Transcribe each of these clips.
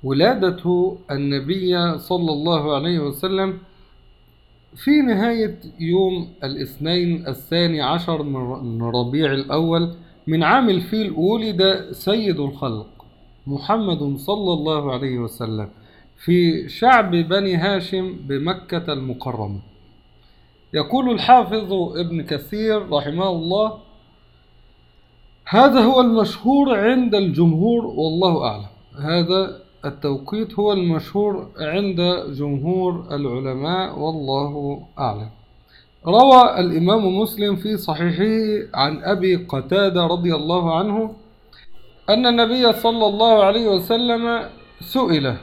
ولادة النبي صلى الله عليه وسلم في نهاية يوم الاثنين 12 من ربيع الأول من عام الفيل، ولد سيد الخلق محمد صلى الله عليه وسلم في شعب بني هاشم بمكة المكرمة. يقول الحافظ ابن كثير رحمه الله: هذا هو المشهور عند الجمهور والله أعلم. هذا التوقيت هو المشهور عند جمهور العلماء والله أعلم. روى الإمام مسلم في صحيحه عن أبي قتادة رضي الله عنه أن النبي صلى الله عليه وسلم سئل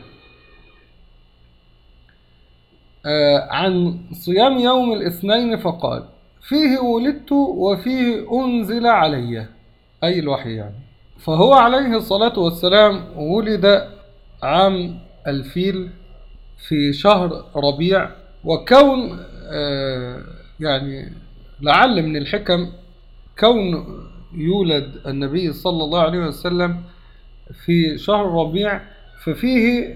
عن صيام يوم الاثنين فقال: فيه ولدت وفيه أنزل علي، أي الوحي يعني. فهو عليه الصلاة والسلام ولد عام الفيل في شهر ربيع. وكون يعني لعل من الحكم كون يولد النبي صلى الله عليه وسلم في شهر ربيع، ففيه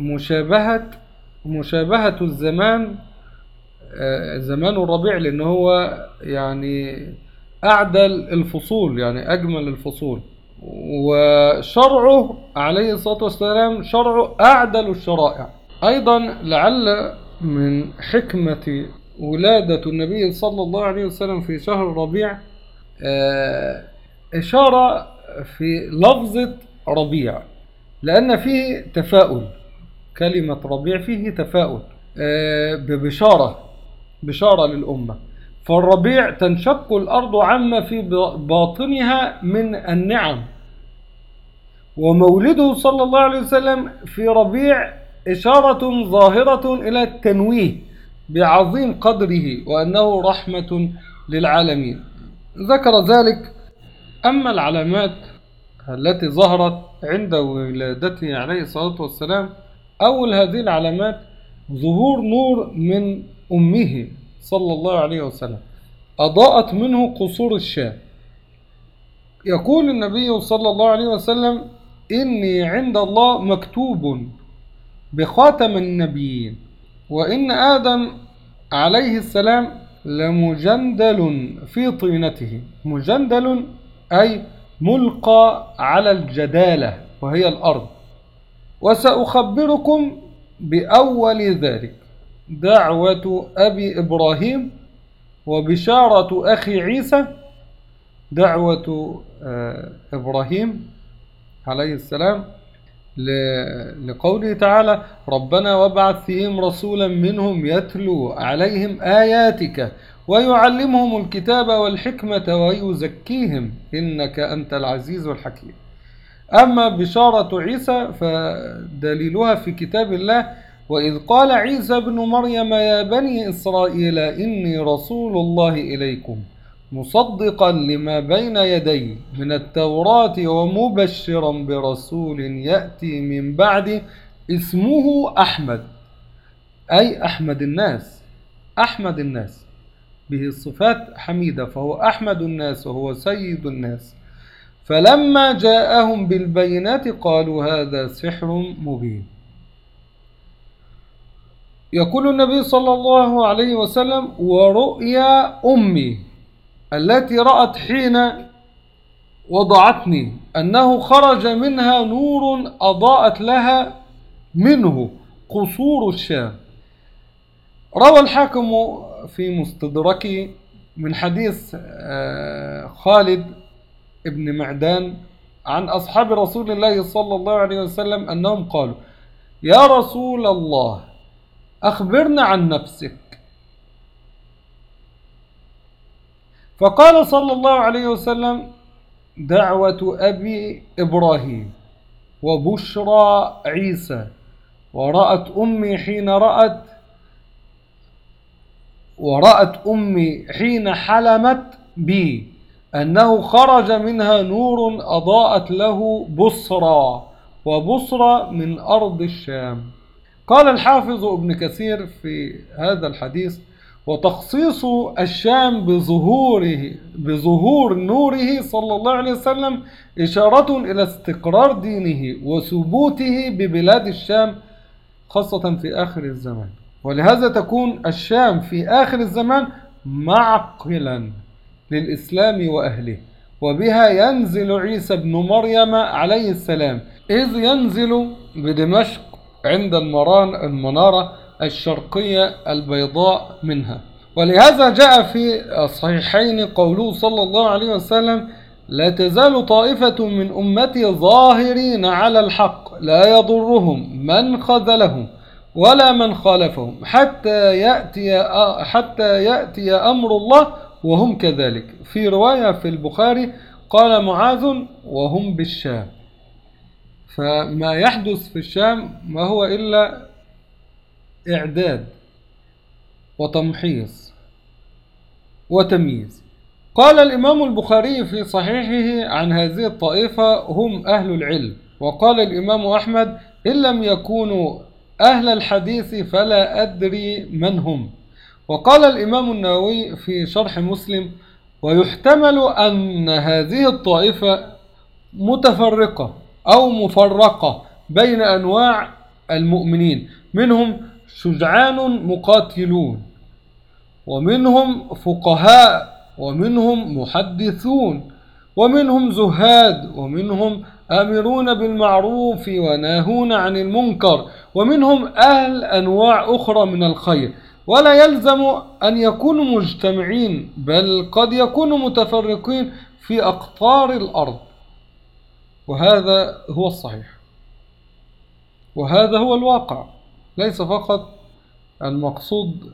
مشابهة الزمان، زمان الربيع، لأنه هو يعني أعدل الفصول، يعني أجمل الفصول، وشرعه عليه الصلاة والسلام شرعه أعدل الشرائع. أيضا لعل من حكمة ولادة النبي صلى الله عليه وسلم في شهر الربيع إشارة في لفظة ربيع، لأن فيه تفاؤل. كلمة ربيع فيه تفاؤل بشارة للأمة. فالربيع تنشق الأرض عما في باطنها من النعم، ومولده صلى الله عليه وسلم في ربيع إشارة ظاهرة إلى التنويه بعظيم قدره وأنه رحمة للعالمين. ذكر ذلك. أما العلامات التي ظهرت عند ولادته عليه الصلاة والسلام، أول هذه العلامات ظهور نور من أمه صلى الله عليه وسلم أضاءت منه قصور الشام. يقول النبي صلى الله عليه وسلم: إني عند الله مكتوب بخاتم النبيين، وإن آدم عليه السلام لمجندل في طينته. مجندل أي ملقى على الجدالة وهي الأرض. وسأخبركم بأول ذلك: دعوة أبي إبراهيم وبشارة أخي عيسى. دعوة إبراهيم عليه السلام لقوله تعالى: ربنا وابعث فيهم رسولا منهم يتلو عليهم آياتك ويعلمهم الكتاب والحكمة ويزكيهم إنك أنت العزيز الحكيم. أما بشارة عيسى فدليلها في كتاب الله: وإذ قال عيسى ابن مريم يا بني إسرائيل إني رسول الله إليكم مصدقا لما بين يدي من التوراة ومبشرا برسول يأتي من بعد اسمه أحمد، أي أحمد الناس. أحمد الناس به صفات حميدة، فهو أحمد الناس وهو سيد الناس. فلما جاءهم بالبينات قالوا هذا سحر مبين. يقول النبي صلى الله عليه وسلم: ورؤيا أمي التي رأت حين وضعتني أنه خرج منها نور أضاءت لها منه قصور الشام. روى الحاكم في مستدركه من حديث خالد ابن معدان عن أصحاب رسول الله صلى الله عليه وسلم أنهم قالوا: يا رسول الله أخبرنا عن نفسك. فقال صلى الله عليه وسلم: دعوة أبي إبراهيم وبشرى عيسى، ورأت أمي حين حلمت بي أنه خرج منها نور أضاءت له بصرى، وبصرى من أرض الشام. قال الحافظ ابن كثير في هذا الحديث: وتخصيص الشام بظهور نوره صلى الله عليه وسلم إشارة إلى استقرار دينه وثبوته ببلاد الشام خاصة في آخر الزمان. ولهذا تكون الشام في آخر الزمان معقلا للإسلام وأهله، وبها ينزل عيسى بن مريم عليه السلام، إذ ينزل بدمشق عند المنارة الشرقية البيضاء منها. ولهذا جاء في الصحيحين قوله صلى الله عليه وسلم: لا تزال طائفة من أمتي ظاهرين على الحق لا يضرهم من خذلهم ولا من خالفهم حتى يأتي أمر الله وهم كذلك. في رواية في البخاري قال معاذ: وهم بالشام. فما يحدث في الشام ما هو إلا إعداد وتمحيص وتمييز. قال الإمام البخاري في صحيحه عن هذه الطائفة: هم أهل العلم. وقال الإمام أحمد: إن لم يكونوا أهل الحديث فلا أدري من هم. وقال الإمام النووي في شرح مسلم: ويحتمل أن هذه الطائفة متفرقة أو مفرقة بين أنواع المؤمنين، منهم شجعان مقاتلون، ومنهم فقهاء، ومنهم محدثون، ومنهم زهاد، ومنهم آمرون بالمعروف وناهون عن المنكر، ومنهم أهل أنواع أخرى من الخير. ولا يلزم أن يكونوا مجتمعين، بل قد يكونوا متفرقين في أقطار الأرض. وهذا هو الصحيح، وهذا هو الواقع، ليس فقط المقصود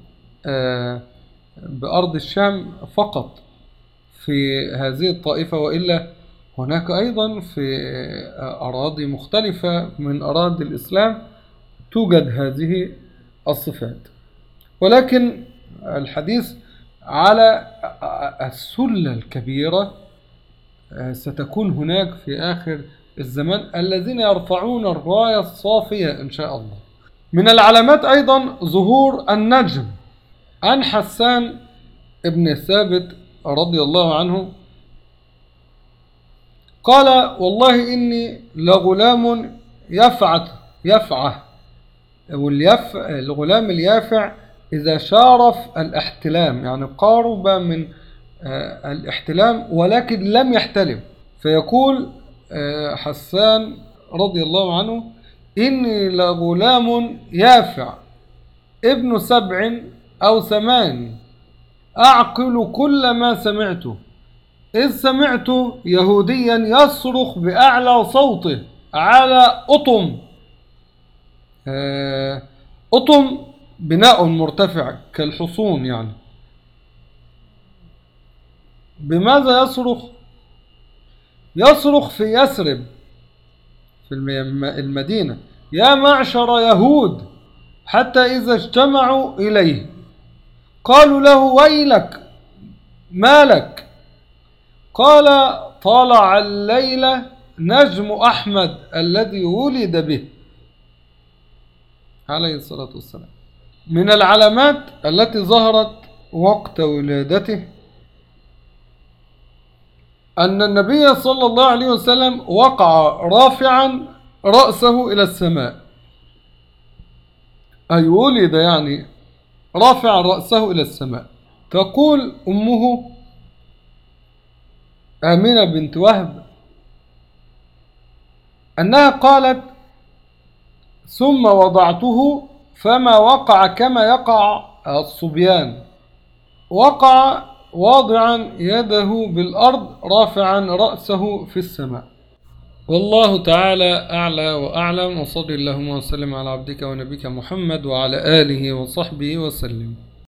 بأرض الشام فقط في هذه الطائفة، وإلا هناك أيضا في أراضي مختلفة من أراضي الإسلام توجد هذه الصفات. ولكن الحديث على السلة الكبيرة ستكون هناك في آخر الزمان الذين يرفعون الراية الصافية إن شاء الله. من العلامات أيضا ظهور النجم. عن حسان ابن ثابت رضي الله عنه قال: والله إني لغلام يفعه. الغلام اليافع إذا شارف الاحتلام، يعني قارب من الاحتلام ولكن لم يحتلم، فيقول حسان رضي الله عنه: إني لغلام يافع ابن 7 أو 8 أعقل كل ما سمعته، إذ سمعت يهوديا يصرخ بأعلى صوته على أطم. أطم بناء مرتفع كالحصون يعني. بماذا يصرخ؟ يصرخ في يثرب في المدينة: يا معشر يهود، حتى إذا اجتمعوا إليه قالوا له: ويلك، ما لك؟ قال: طلع الليلة نجم أحمد الذي ولد به عليه الصلاة والسلام. من العلامات التي ظهرت وقت ولادته أن النبي صلى الله عليه وسلم وقع رافعا رأسه إلى السماء، أي ولد يعني رافعا رأسه إلى السماء. تقول أمه آمنة بنت وهب أنها قالت: ثم وضعته فما وقع كما يقع الصبيان، وقع واضعا يده بالأرض رافعا رأسه في السماء. والله تعالى أعلى وأعلم، وصلى اللهم وسلم على عبدك ونبيك محمد وعلى آله وصحبه وسلم.